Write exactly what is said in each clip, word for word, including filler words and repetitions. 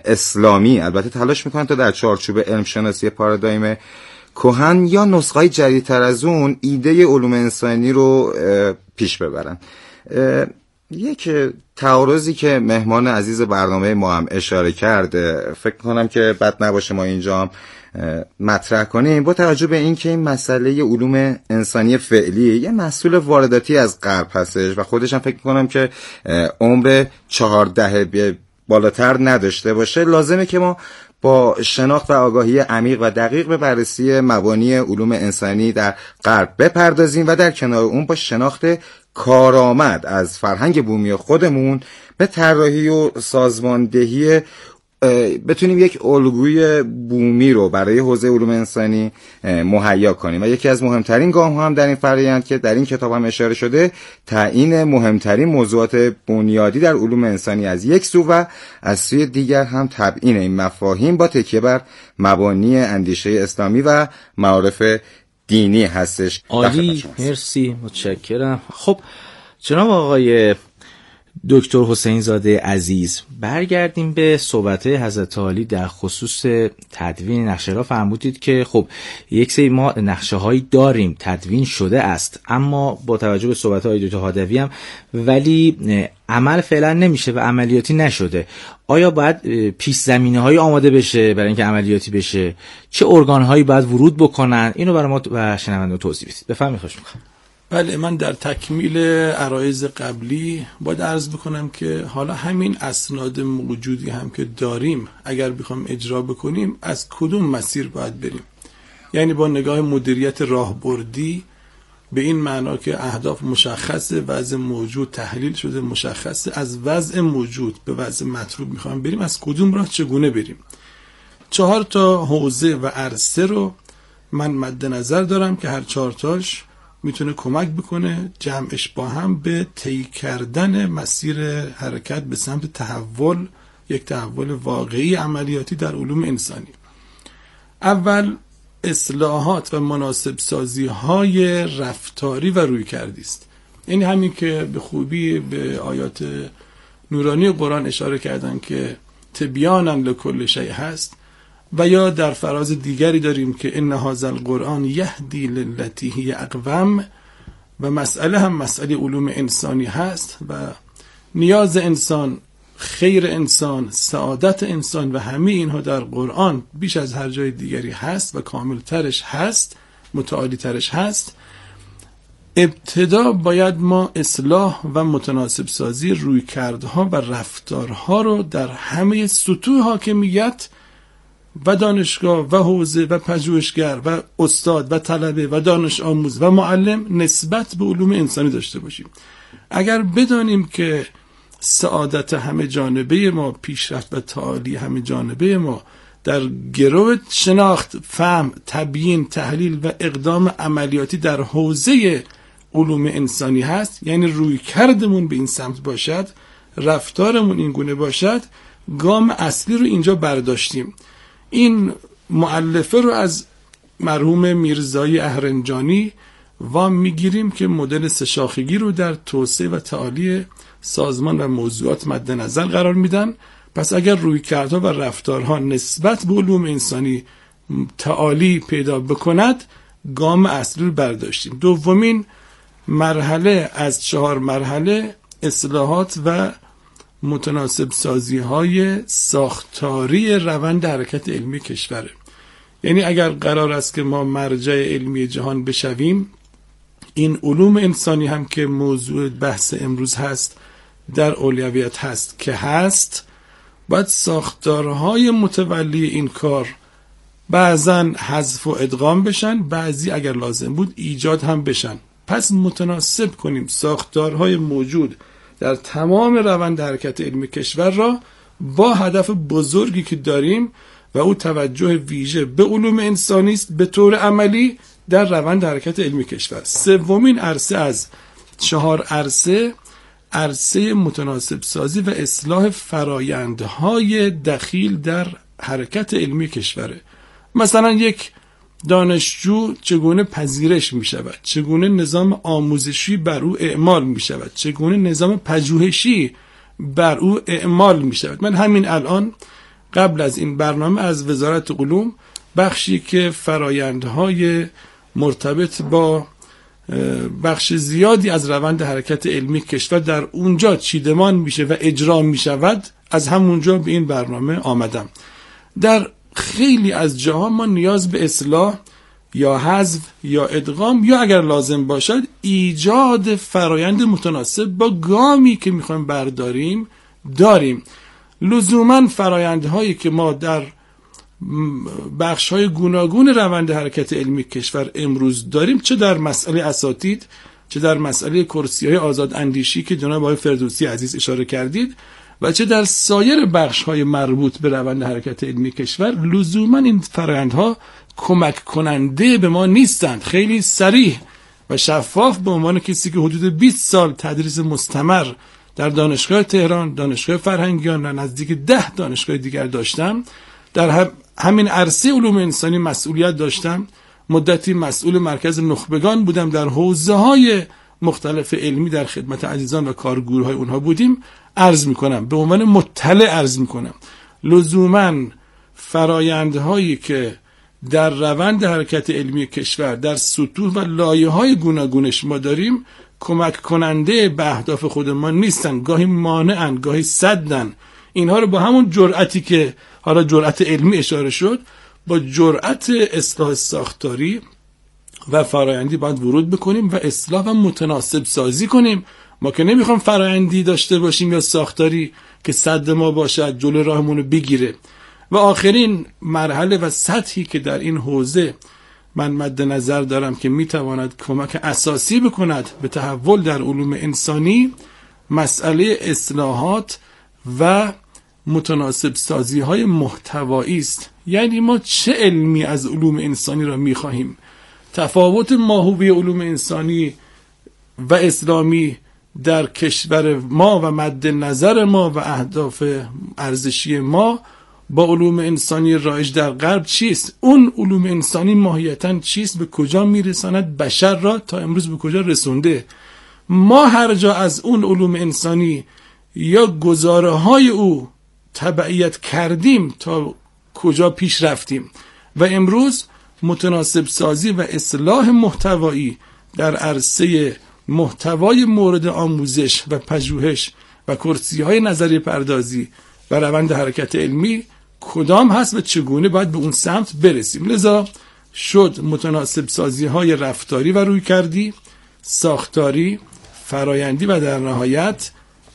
اسلامی البته تلاش میکنن تا در چارچوب علم شناسی پارادایم کهن یا نسخه‌های جدیدتر از اون ایده علوم انسانی رو پیش ببرن. یک تعارضی که مهمان عزیز برنامه ما هم اشاره کرد، فکر کنم که بد نباشه ما اینجا هم مطرح کنیم، با توجه به این که این مسئله علوم انسانی فعلی یه محصول وارداتی از غرب هستش و خودش هم فکر کنم که عمر چهار دهه بالاتر نداشته باشه، لازمه که ما با شناخت و آگاهی عمیق و دقیق به بررسی مبانی علوم انسانی در غرب بپردازیم و در کنار اون با شناخت کارآمد از فرهنگ بومی خودمون به طراحی و سازماندهی بتونیم یک الگوی بومی رو برای حوزه علوم انسانی مهیا کنیم. و یکی از مهمترین گام ها هم در این فرآیند که در این کتاب هم اشاره شده، تعیین مهمترین موضوعات بنیادی در علوم انسانی از یک سو و از سوی دیگر هم تبیین این مفاهیم با تکیه بر مبانی اندیشه اسلامی و معارف دینی هستش. عالی، مرسی، متشکرم. خب جناب آقای دکتر حسین زاده عزیز، برگردیم به صحبت حضرت عالی در خصوص تدوین نقشه را. فرمودید که خب یک سری ما نقشه هایی داریم تدوین شده است، اما با توجه به صحبت های دکتر هادوی هم ولی عمل فعلا نمیشه و عملیاتی نشده. آیا باید پیش زمینه هایی آماده بشه برای اینکه عملیاتی بشه؟ چه ارگان هایی باید ورود بکنن؟ اینو برای ما و شنوندگان توضیح بدید. بفرمایید. خواهش می‌کنم. بله، من در تکمیل عرایض قبلی باید عرض بکنم که حالا همین اسناد موجودی هم که داریم اگر بخوام اجرا بکنیم از کدوم مسیر باید بریم، یعنی با نگاه مدیریت راهبردی به این معنا که اهداف مشخصه، وضع موجود تحلیل شده مشخصه، از وضع موجود به وضع مطلوب میخوام بریم، از کدوم راه چگونه بریم. چهار تا حوزه و عرصه رو من مد نظر دارم که هر چهار تاش میتونه کمک بکنه جمعش با هم به طی کردن مسیر حرکت به سمت تحول، یک تحول واقعی عملیاتی در علوم انسانی. اول اصلاحات و مناسب سازی های رفتاری و رویکردی است. یعنی همین که به خوبی به آیات نورانی قرآن اشاره کردن که تبیانا لکل شیء هست، و یا در فراز دیگری داریم که ان هذا القرآن یهدی للتی هی اقوم، و مسئله هم مسئله علوم انسانی هست و نیاز انسان، خیر انسان، سعادت انسان و همه اینها در قرآن بیش از هر جای دیگری هست و کاملترش هست، متعالیترش هست. ابتدا باید ما اصلاح و متناسب سازی رویکردها و رفتارها رو در همه سطوح حاکمیت و دانشگاه و حوزه و پژوهشگر و استاد و طلبه و دانش آموز و معلم نسبت به علوم انسانی داشته باشیم. اگر بدانیم که سعادت همه جانبه ما، پیشرفت و تعالی همه جانبه ما در گرو شناخت، فهم، تبیین، تحلیل و اقدام عملیاتی در حوزه علوم انسانی هست، یعنی روی کردمون به این سمت باشد، رفتارمون این گونه باشد، گام اصلی رو اینجا برداشتیم. این مؤلفه رو از مرحوم میرزایی اهرنجانی وام میگیریم که مدل سه‌شاخگی رو در توسعه و تعالی سازمان و موضوعات مد نظر قرار میدن. پس اگر رویکردها و رفتارها نسبت به علوم انسانی تعالی پیدا بکند، گام اصلی رو برداشتیم. دومین مرحله از چهار مرحله اصلاحات و متناسب سازی های ساختاری روند حرکت علمی کشوره. یعنی اگر قرار است که ما مرجع علمی جهان بشویم، این علوم انسانی هم که موضوع بحث امروز هست در اولویت هست که هست، باید ساختارهای متولی این کار بعضا حذف و ادغام بشن، بعضی اگر لازم بود ایجاد هم بشن. پس متناسب کنیم ساختارهای موجود در تمام روند حرکت علمی کشور را با هدف بزرگی که داریم و او توجه ویژه به علوم انسانی است به طور عملی در روند حرکت علمی کشور. سومین عرصه از چهار عرصه، عرصه متناسب سازی و اصلاح فرایندهای دخیل در حرکت علمی کشوره. مثلا یک دانشجو چگونه پذیرش می شود، چگونه نظام آموزشی بر او اعمال می شود، چگونه نظام پژوهشی بر او اعمال می شود. من همین الان قبل از این برنامه از وزارت علوم بخشی که فرایندهای مرتبط با بخش زیادی از روند حرکت علمی کشور در اونجا چیدمان میشه و اجرا میشود، از همونجا به این برنامه آمدم. در خیلی از جاها ما نیاز به اصلاح یا حذف یا ادغام یا اگر لازم باشد ایجاد فرایند متناسب با گامی که میخوایم برداریم داریم. لزوما فرایندهایی که ما در بخش‌های گوناگون روند حرکت علمی کشور امروز داریم، چه در مسئله اساتید، چه در مسئله کرسی‌های آزاد اندیشی که جناب آقای فردوسی عزیز اشاره کردید و چه در سایر بخش‌های مربوط به روند حرکت علمی کشور، لزوما این فرآیندها کمک کننده به ما نیستند. خیلی صریح و شفاف به عنوان کسی که حدود بیست سال تدریس مستمر در دانشگاه تهران، دانشگاه فرهنگیان و نزدیک ده دانشگاه دیگر داشتم، در هم همین عرصه علوم انسانی مسئولیت داشتم، مدتی مسئول مرکز نخبگان بودم، در حوزه‌های مختلف علمی در خدمت عزیزان و کارگروهای اونها بودیم. عرض میکنم به عنوان مطلع عرض میکنم لزوما فرایندهایی که در روند حرکت علمی کشور در سطوح و لایه‌های گوناگونش ما داریم کمک کننده به اهداف خودمان نیستن، گاهی مانعن، گاهی سدن. اینها رو با همون جرأتی که حالا جرأت علمی اشاره شد، با جرأت اصلاح ساختاری و فرایندی باید ورود بکنیم و اصلاح و متناسب سازی کنیم. ما که نمیخوام فرایندی داشته باشیم یا ساختاری که سد ما باشد، جلوی راهمون رو بگیره. و آخرین مرحله و سطحی که در این حوزه من مد نظر دارم که میتواند کمک اساسی بکند به تحول در علوم انسانی، مسئله اصلاحات و متناسب سازی های محتوایی است. یعنی ما چه علمی از علوم انسانی را میخواهیم؟ تفاوت ماهوی علوم انسانی و اسلامی در کشور ما و مد نظر ما و اهداف ارزشی ما با علوم انسانی رایج در غرب چیست؟ اون علوم انسانی ماهیتاً چیست؟ به کجا میرساند بشر را؟ تا امروز به کجا رسونده؟ ما هر جا از اون علوم انسانی یا گزاره های او تبعیت کردیم تا کجا پیش رفتیم؟ و امروز متناسب سازی و اصلاح محتوایی در عرصه محتوای مورد آموزش و پژوهش و کرسی های نظری پردازی و روند حرکت علمی کدام هست و چگونه باید به اون سمت برسیم. لذا شد متناسب سازی های رفتاری و روی کردی، ساختاری، فرایندی و در نهایت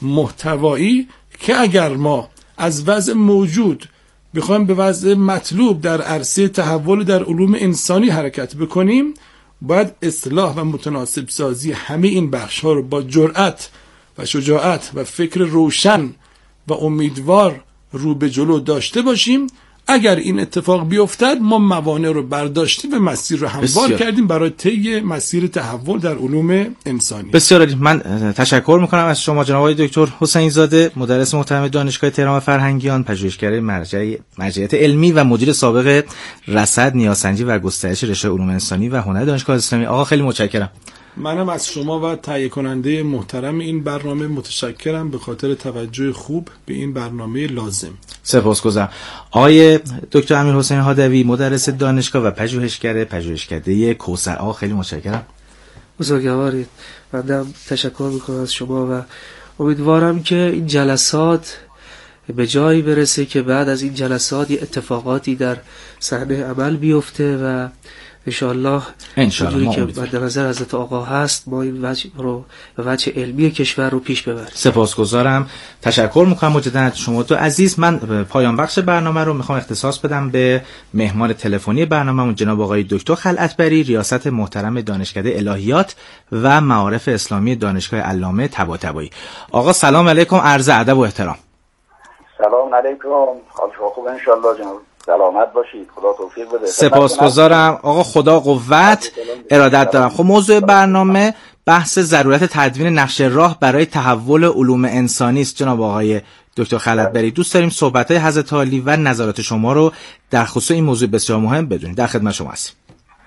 محتوایی که اگر ما از وضع موجود بخوایم به وضع مطلوب در عرصه تحول در علوم انسانی حرکت بکنیم، باید اصلاح و متناسب سازی همه این بخش ها رو با جرأت و شجاعت و فکر روشن و امیدوار رو به جلو داشته باشیم. اگر این اتفاق بیفتد ما موانع رو برداشتیم و مسیر رو هموار کردیم برای طی مسیر تحول در علوم انسانی. بسیار عالی. من تشکر میکنم از شما جناب آقای دکتر حسین زاده، مدرس محترم دانشگاه تهران و فرهنگیان، پژوهشگر مرجع مرجعیت علمی و مدیر سابق رصد، نیازسنجی و گسترش رشته علوم انسانی و هنر دانشگاه اسلامی. آقا خیلی متشکرم. منم از شما و تهیه کننده محترم این برنامه متشکرم به خاطر توجه خوب به این برنامه لازم. سپاسگزارم. آقای دکتر امیرحسین هادوی، مدرس دانشگاه و پژوهشگر پژوهشکده کوثر. آقا خیلی متشکرم. بزرگوارید. من تشکر میکنم از شما و امیدوارم که این جلسات به جایی برسه که بعد از این جلسات اتفاقاتی در صحنه عمل بیفته و انشاءالله انشاءالله که بعد نظر حضرت آقا هست ما این وجه رو و وجه علمی کشور رو پیش ببریم. سپاسگزارم. تشکر میکنم مجددا از شما تو عزیز. من پایان بخش برنامه رو میخوام اختصاص بدم به مهمان تلفنی برنامه‌مون جناب آقای دکتر خلعتبری، ریاست محترم دانشکده الهیات و معارف اسلامی دانشگاه علامه طباطبایی. آقا سلام علیکم، عرض ادب و احترام. سلام علیکم، حال شما خوب ان شاء الله جناب؟ سلامت باشید، خدا توفیق بده. سپاسگزارم آقا، خدا قوت ارادت دارم. خب موضوع برنامه بحث ضرورت تدوین نقشه راه برای تحول علوم انسانی است. جناب آقای دکتر خلعتبری، دوست داریم صحبت‌های حضرت عالی و نظرات شما رو در خصوص این موضوع بسیار مهم بدونیم. در خدمت شما هستیم.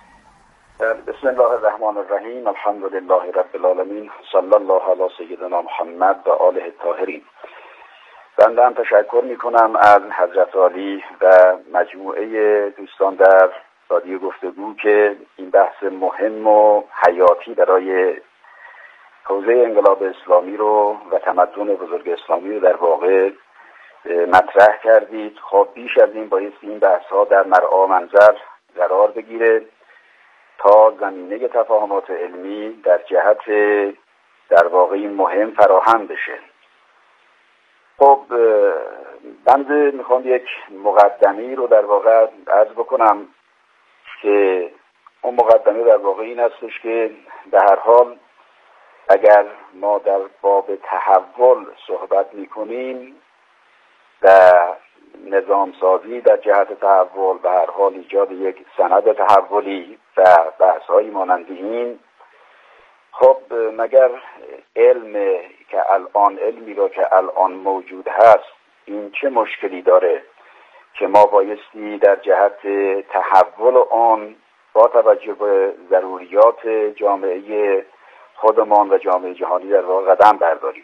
بسم الله الرحمن الرحیم، الحمد لله رب العالمین، صلی الله علی سیدنا محمد و آله الطاهرین. بنده هم تشکر میکنم از حضرت عالی و مجموعه دوستان در رادیو گفتگو که این بحث مهم و حیاتی برای حوزه انقلاب اسلامی رو و تمدن بزرگ اسلامی رو در واقع مطرح کردید. خب بیش از این بایستی این بحث ها در مرعا منظر قرار بگیره تا زمینه تفاهمات علمی در جهت در واقع این مهم فراهم بشه. خب بنده میخوام یک مقدمه‌ای رو در واقع عرض بکنم که اون مقدمه در واقع این هستش که به هر حال اگر ما در باب تحول صحبت میکنیم و نظام سازی در جهت تحول به هر حال ایجاد یک سند تحولی و بحث‌هایی مانند این، خب مگر علم که الان علمی را که الان موجود هست این چه مشکلی داره که ما بایستی در جهت تحول آن با توجه به ضروریات جامعه خودمان و جامعه جهانی در واقع قدم برداریم.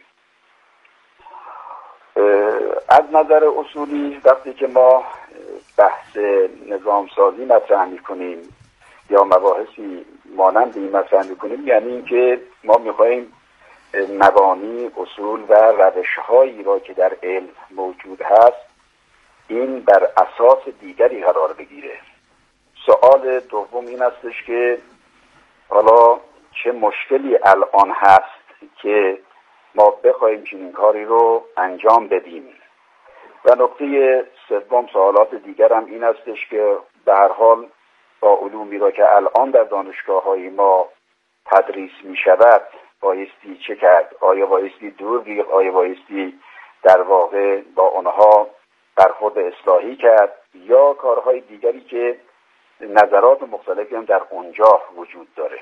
از نظر اصولی وقتی که ما بحث نظام سازی مطرح می‌کنیم یا مباحثی مانند این مطرح می‌کنیم، یعنی اینکه ما می‌خوایم مبانی، اصول و روش‌هایی را که در علم موجود هست این بر اساس دیگری قرار بگیره. سوال دوم این هستش که حالا چه مشکلی الان هست که ما بخوایم چنین کاری رو انجام بدیم. و نکته سوم سوالات دیگر هم این هستش که به هر حال با علومی را که الان در دانشگاه‌های ما تدریس می شود بایستی چه کرد؟ آیا بایستی دور ریخت؟ آیا بایستی در واقع با آنها برخورد اصلاحی کرد یا کارهای دیگری که نظرات مختلفی هم در اونجا وجود داره؟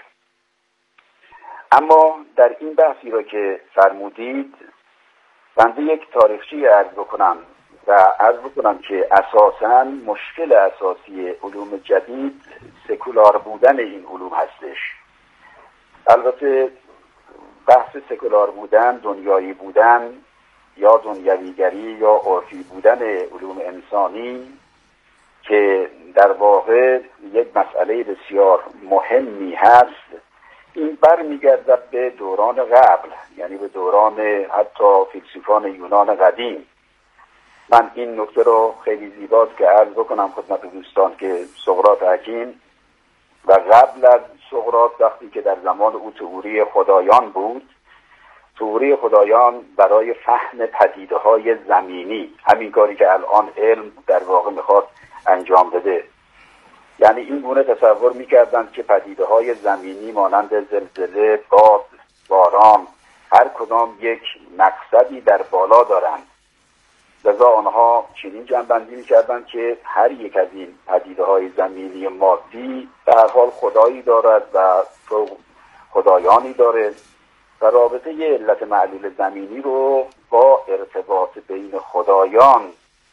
اما در این بحثی را که فرمودید بنده یک تاریخچه عرض بکنم و عرض بکنم که اساساً مشکل اساسی علوم جدید سکولار بودن این علوم هستش. البته بحث سکولار بودن، دنیایی بودن یا دنیویگری یا عرفی بودن علوم انسانی که در واقع یک مسئله بسیار مهمی هست، این برمیگردد به دوران قبل، یعنی به دوران حتی فیلسوفان یونان قدیم. من این نکته رو خیلی زیباست که عرض بکنم خدمت دوستان که سقراط حکیم و قبل از سقراط وقتی که در زمان او تئوری خدایان بود، تئوری خدایان برای فهم پدیده‌های زمینی، همین کاری که الان علم در واقع میخواد انجام بده، یعنی این گونه تصور میکردند که پدیده‌های زمینی مانند زلزله، باد، باران هر کدام یک مقصدی در بالا دارند. لذا آنها چنین جنبندی میکردند که هر یک از این پدیده‌های زمینی مادی به هر حال خدایی دارد و خدایانی داره و رابطه ی علت معلول زمینی رو با ارتباط بین خدایان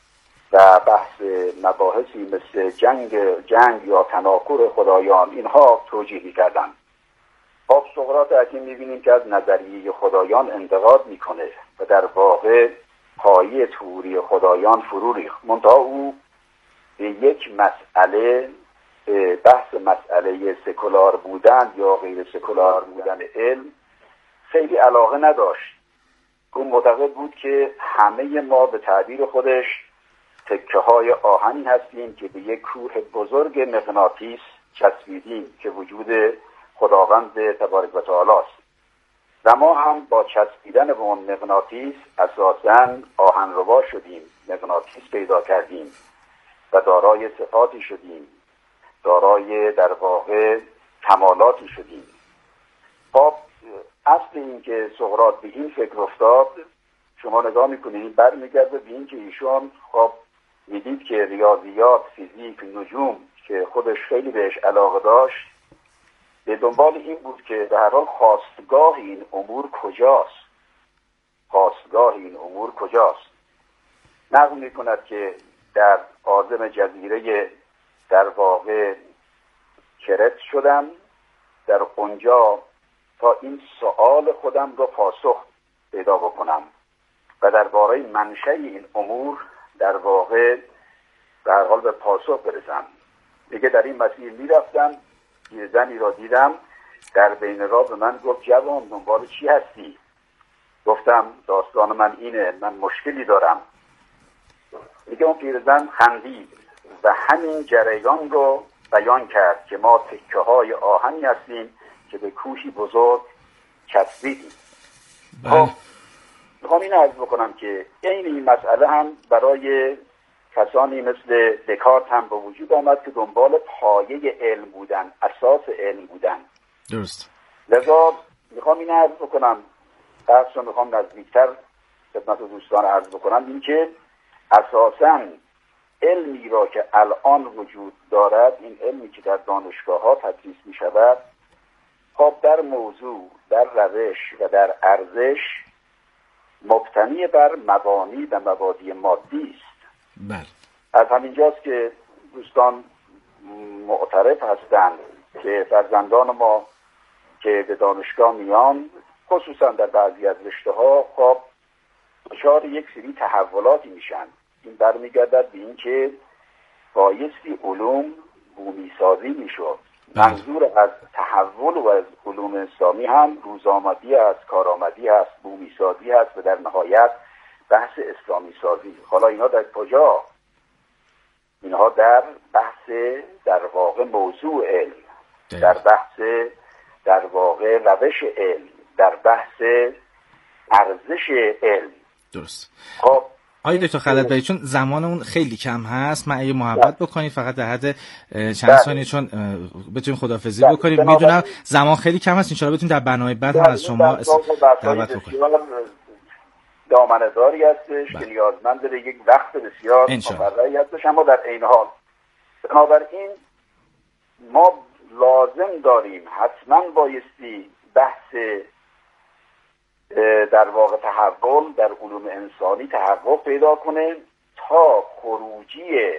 و بحث مباحثی مثل جنگ جنگ یا تناکر خدایان اینها توجیه می‌کردند. خب سقراط حکیم می‌بینیم که از نظریه خدایان انتقاد می‌کنه و در واقع پایه تئوری خدایان فرو ریخت. منتها او به یک مسئله بحث مسئله سکولار بودن یا غیر سکولار بودن علم خیلی علاقه نداشت. او معتقد بود که همه ما به تعبیر خودش تکه های آهنی هستیم که به یک کوه بزرگ مغناطیس چسبیدیم که وجود خداوند تبارک و تعالی است و ما هم با چسبیدن به اون مغناطیس اساساً آهنربا شدیم، مغناطیس پیدا کردیم و دارای صفاتی شدیم، دارای در واقع کمالاتی شدیم. خب اصل این که سقراط به این فکر افتاد شما نگاه میکنید برمیگرده به این که ایشون خب میدید که ریاضیات، فیزیک، نجوم که خودش خیلی بهش علاقه داشت به دنبال این بود که به هر حال خواستگاه این امور کجاست، خواستگاه این امور کجاست. نقل میکند که در عازم جزیره در واقع کرت شدم، در اونجا تا این سوال خودم رو پاسخ پیدا بکنم و درباره منشأ این امور در واقع به هر حال به پاسخ برسم. دیگه در این مسیر میرفتم، یه زنی را دیدم در بین راه به من گفت جوان دنبال چی هستی؟ گفتم داستان من اینه، من مشکلی دارم. دیگه اون پیرزن خندید و همین جریان رو بیان کرد که ما تکه های آهنی هستیم که به کوشی بزرگ چسبیدیم. خب میخوام این عرض بکنم که این این مسئله هم برای کسانی مثل دکارت هم به وجود آمد که دنبال پایه علم بودن، اساس علم بودن. درست. لذا میخوام این عرض بکنم، بحث رو میخوام نزدیکتر خدمت دوستان عرض بکنم، این که اساساً علمی را که الان وجود دارد، این علمی که در دانشگاه ها تدریس می شود، خب در موضوع، در روش و در ارزش مبتنی بر مبانی و مبادی مادی است. بله. از همینجاست که دوستان معترف هستند که فرزندان ما که به دانشگاه میان، خصوصا در بعضی از رشته ها، خب دچار یک سری تحولاتی میشن. این برمیگردد به این که بایستی علوم بومی سازی میشد. منظور از تحول و از علوم اسلامی هم روزآمدی هست، کارآمدی هست، بومی سازی هست و در نهایت بحث اسلامی سازی. حالا اینا در کجا؟ اینها در بحث در واقع موضوع علم، در بحث در واقع روش علم، در بحث ارزش علم. درست. خب آقای دکتر خلعتبری، چون زمانمون خیلی کم هست، من اگه محبت بکنید فقط در حد چند ثانیه چون بتونیم خداحافظی بکنیم. میدونم زمان خیلی کم هست، ان شاءالله بتونیم در برنامه بعد هم از شما دعوت بکنیم. دامنه‌داری هستش که نیازمند داره یک وقت بسیار مفرحی هستش، اما در عین حال بنابراین ما لازم داریم حتما بایستی بحث در واقع تحول در علوم انسانی تحقق پیدا کنه تا خروجی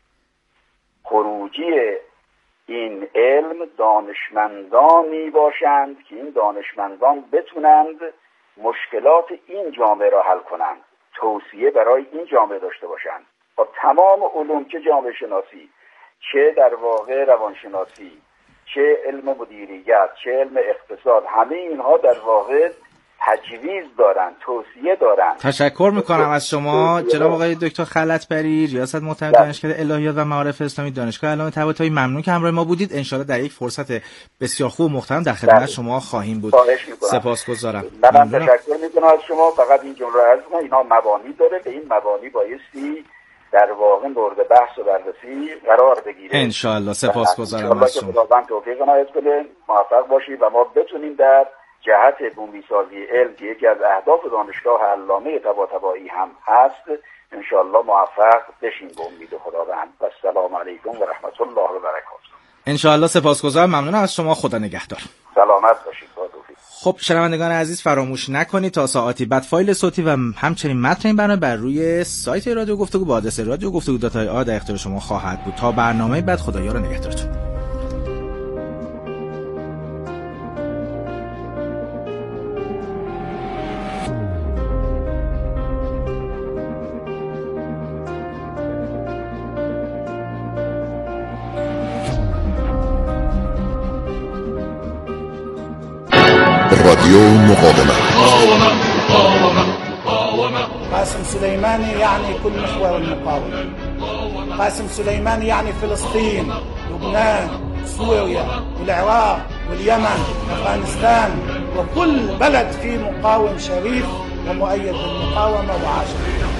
خروجی این علم دانشمندانی باشند که این دانشمندان بتونند مشکلات این جامعه را حل کنند، توصیه برای این جامعه داشته باشند. با تمام علوم، چه جامعه شناسی، چه در واقع روانشناسی، چه علم مدیریت، چه علم اقتصاد، همه اینها در واقع تجویز دارن، توصیه دارن. تشکر میکنم از شما جناب آقای دکتر خلعتبری، ریاست محترم دانشکده الهیات و معارف اسلامی دانشگاه علامه طباطبایی. ممنون که همراه ما بودید. ان شاءالله در یک فرصت بسیار خوب و محترم در خدمت شما خواهیم بود. سپاسگزارم. منم تشکر میکنم از شما. فقط این جمله عرض کنم، اینها مبانی داره، به این مبانی بایستی در واقع مورد بحث و بررسی قرار بگیره. ان شاءالله. سپاسگزارم از شما. خداوند توفیق عنایت کنه، موفق باشید و ما بتونیم در جهت بومی سازی علم که یکی از اهداف دانشگاه علامه طباطبایی هم هست ان شاء الله موفق بشیم به امید خداوند. و السلام علیکم و رحمت الله و برکاته. ان شاء الله. سپاسگزارم. ممنونم از شما. خدا نگهدار. سلامت باشید. خب شنوندگان عزیز، فراموش نکنید تا ساعتی بعد فایل صوتی و همچنین متن این برنامه بر روی سایت رادیو گفتگو با آدرس رادیو گفتگو دات آی آر در اختیار شما خواهد بود. تا برنامه بعد، خدایا نگهدارتون. رادیو مقاومة. قاسم سليماني يعني كل محور المقاومة. قاسم سليماني يعني فلسطين، لبنان، سوريا، والعراق، واليمن، أفغانستان، وكل بلد فيه مقاوم شريف ومؤيد بالمقاومة وعاش.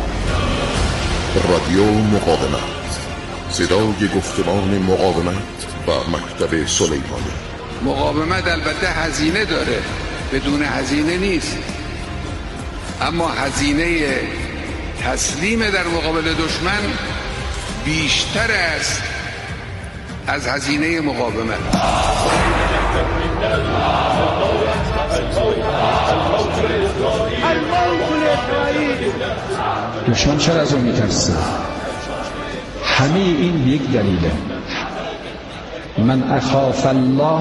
رادیو مقاومة، صدای گفتمان مقاومت و مکتب سلیمانی. مقاومت البته هزینه داره، بدون هزینه نیست، اما هزینه تسلیم در مقابل دشمن بیشتر است از هزینه مقاومت. دشمن چرا از اون میترسه؟ همه این یک دلیله. من اخاف الله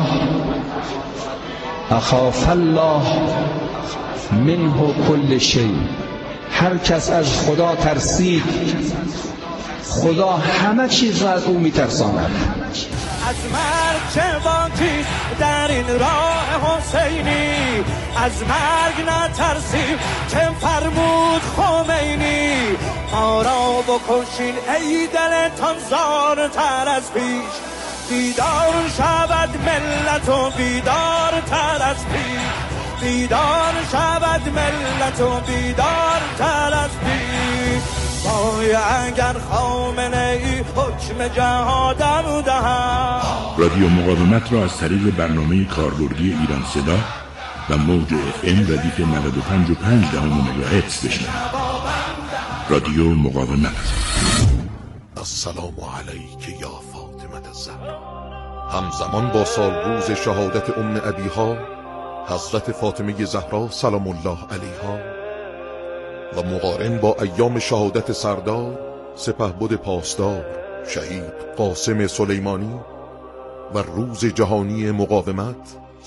اخاف الله منه كل شيء هر کس از خدا ترسید خدا همه چیز را از او میترساند. از مرگ چه باکی در این راه حسینی، از مرگ نترسیم چه فرمود خمینی. ما را بکشین ای دلتان زارتر از پیش، بیدار شود ملت و بیدار تر از پیش، بیدار شود ملت و بیدار تر از پیش. وای اگر خامنه ای حکم جهادم دهد. رادیو مقاومت را از طریق برنامه کاربردی ایران صدا و موج اف ام ردیف نود و پنج و پنج دهم مگاهرتز بشنوید. رادیو مقاومت. السلام علیک یا فاطمه الزهرا. همزمان با سالروز شهادت ام ابیها حضرت فاطمه زهرا سلام الله علیها و مقارن با ایام شهادت سردار سپهبد پاسدار شهید قاسم سلیمانی و روز جهانی مقاومت،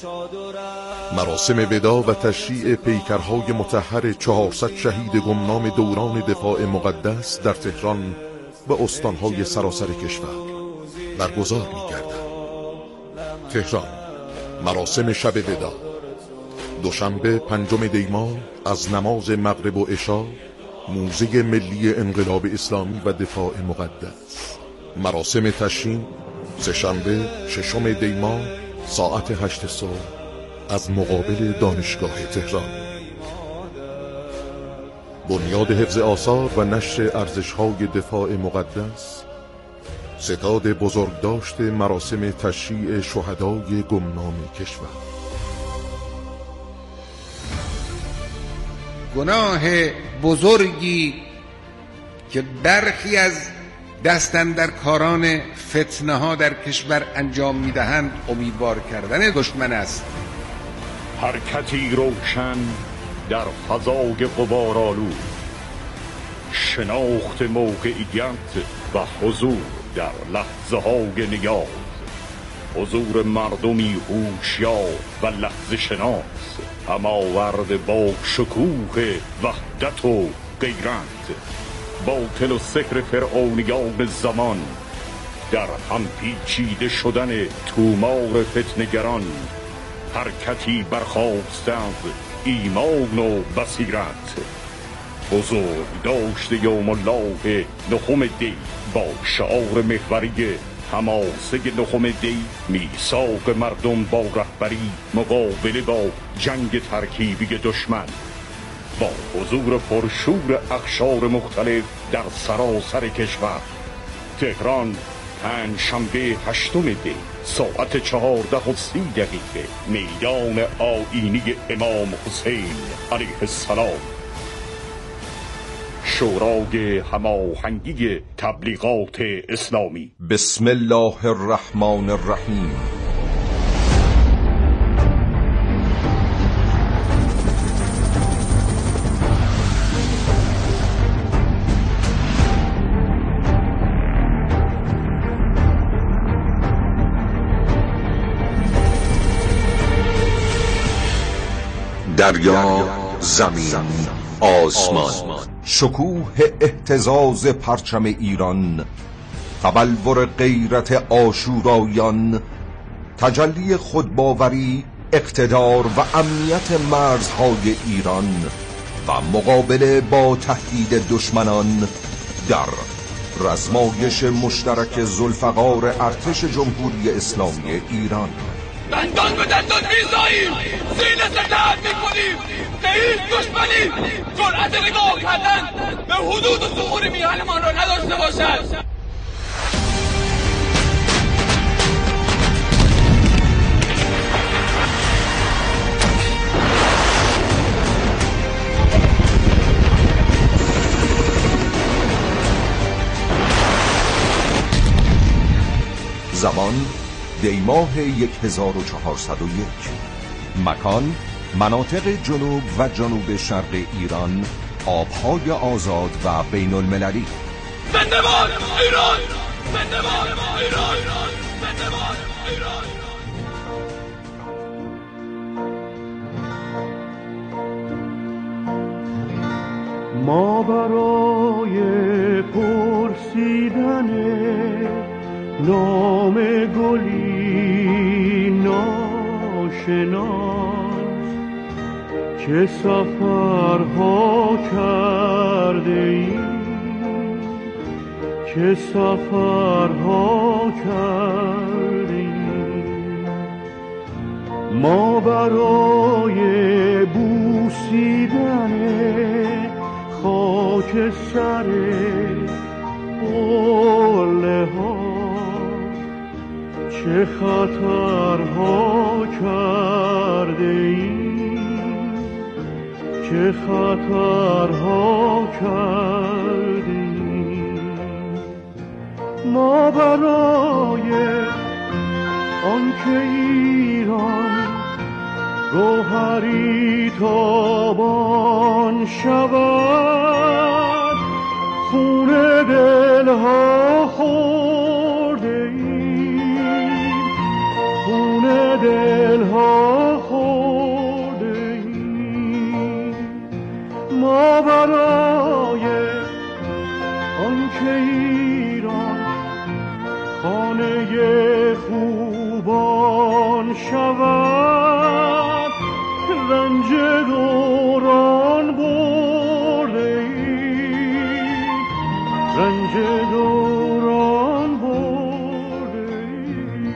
مراسم ودا و تشییع پیکرهای مطهر چهارصد شهید گمنام دوران دفاع مقدس در تهران و استانهای سراسر کشور برگزار می‌گردد. تهران، مراسم شب ودا دوشنبه پنجم دی ماه از نماز مغرب و عشا، موزه ملی انقلاب اسلامی و دفاع مقدس. مراسم تشییع سه‌شنبه ششم دی ماه ساعت هشت صبح از مقابل دانشگاه تهران. بنیاد حفظ آثار و نشر ارزش‌های دفاع مقدس، ستاد بزرگداشت مراسم تشییع شهدای گمنام کشور. گناه بزرگی که برخی از دستاندرکاران فتنه ها در کشور انجام میدهند امیدوار کردن دشمن است. حرکتی روشن در فضای غبارآلود، شناخت موقعیت و حضور در لحظه های نیاز، حضور مردمی هوشیار و لحظه شناس، هماورد با شکوه وحدت و غیرت، باطل و سحر فرعونیان زمان، در هم پیچیده شدن تومار فتنگران، حرکتی برخاسته از ایمان و بصیرت، بزرگ داشته یوم الله نهم دی با شعار محوری حماسه نهم دی، میثاق مردم با رهبری مقابله با جنگ ترکیبی دشمن، با حضور پرشور اقشار مختلف در سراسر کشور. تهران، پنجشنبه هشتم دی ساعت چهارده و سی دقیقه، میدان آیینی امام حسین علیه السلام. شورای هماهنگی تبلیغات اسلامی. بسم الله الرحمن الرحیم. دریا، زمین، آسمان، شکوه اهتزاز پرچم ایران، تبلور غیرت آشورایان، تجلی خودباوری، اقتدار و امنیت مرزهای ایران و مقابله با تهدید دشمنان در رزمایش مشترک ذوالفقار ارتش جمهوری اسلامی ایران. دندان به دندان میزاییم، سینه سرد میکنیم، به هیچ دشمنی جرأت نگاه کردن به حدود و ظهور میهنمان را نداشته باشد. زمان دیماه هزار و چهارصد و یک. مکان مناطق جنوب و جنوب شرق ایران، آبهای آزاد و بین المللی. زنده باد ایران! زنده باد ایران! زنده باد ایران! ما برای پرسیدن نام گلی ناشناس چه سفرها کرده ایم، چه سفرها کرده ایم. ما برای بوسیدن خاک سر قله ها چه خطرها کرده ایم، چه خطرها کرده ایم. ما برای آنکه ایران گوهری تابان شود خون دلها خورده ایم، خون دلها خورده ایم. ما برای آنکه ایران خانه خوبان شود رنج دوران برده ایم، رنج دوران برده ایم.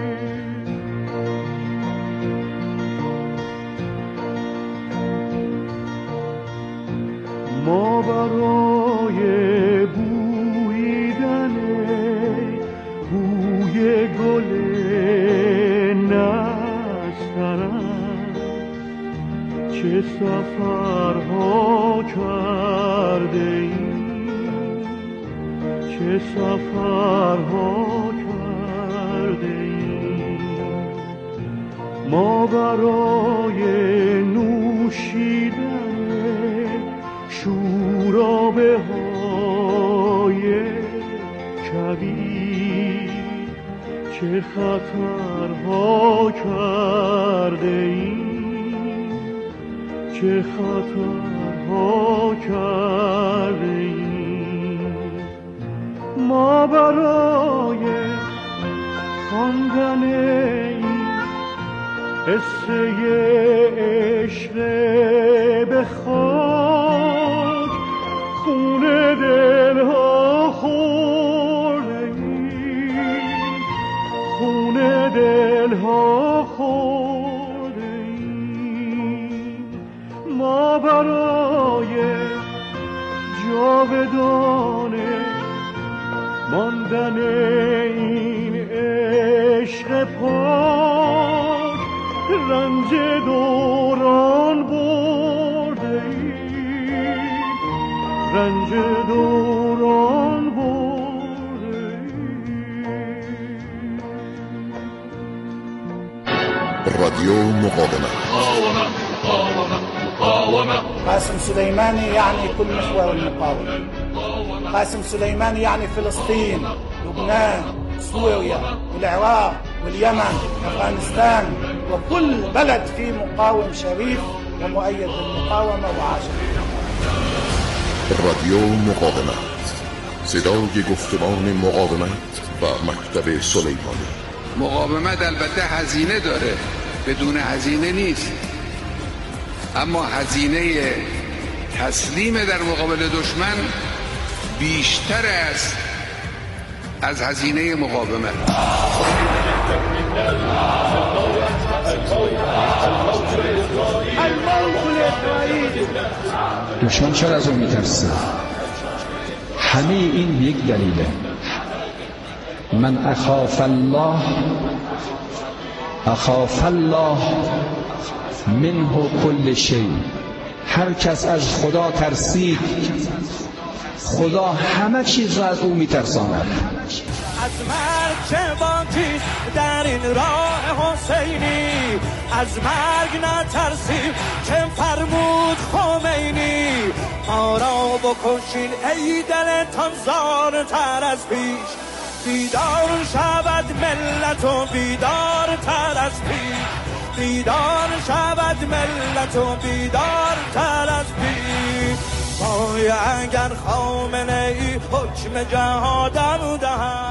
ما برای بویدن بوی گل نسترن چه سفرها کرده ایم، چه سفرها کرده ایم. ما برای نوشیدن شورابه های کبیر چه خطرها کرده ایم، چه خطرها کرده ایم. ما برای خواندن این قصه عشق به خاک خون دلها خورده ایم، خون دلها خورده ایم. ما برای جاودانه ماندن این عشق پاک رنج دوران برده ایم، رنج دوران برده ایم. رادیو مقاومت قاسم سليماني يعني كل محور المقاومة. قاسم سليماني يعني فلسطين، لبنان، سوريا، والعراق، واليمن، أفغانستان، وكل بلد فيه مقاوم شريف ومؤيد بالمقاومة وعاشق. رادیو مقاومت، صدای گفتمان مقاومت و مکتب سلیمانی. مقاومت البته هزینه داره، بدون هزینه نیست، اما هزینه تسلیم در مقابل دشمن بیشتر است از هزینه مقاومت. دشمن چرا از اون میترسه؟ همه این یک دلیله. من اخاف الله اخاف الله منه کل شی. هر کس از خدا ترسید خدا همه چیز را از او میترساند. از مرگ چه باکی در این راه حسینی، از مرگ نترسیم چه فرمود خمینی. ما را بکشین ای دلتان زارتر از پیش، بیدار شود ملت و بیدار تر از پیش، بیدار شود ملت و بیدار تر از پیش. وای اگر خامنه ای حکم جهادم دهد